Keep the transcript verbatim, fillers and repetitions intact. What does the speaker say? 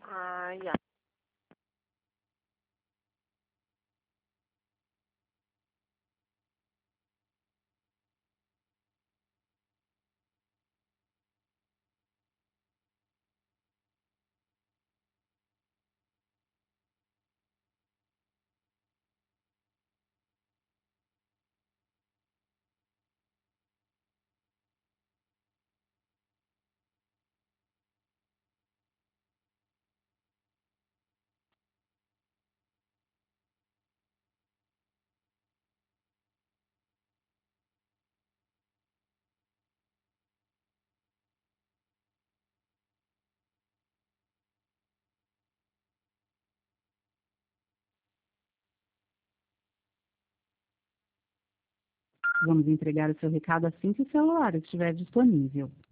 Uh, yeah. Vamos entregar o seu recado assim que o celular estiver disponível.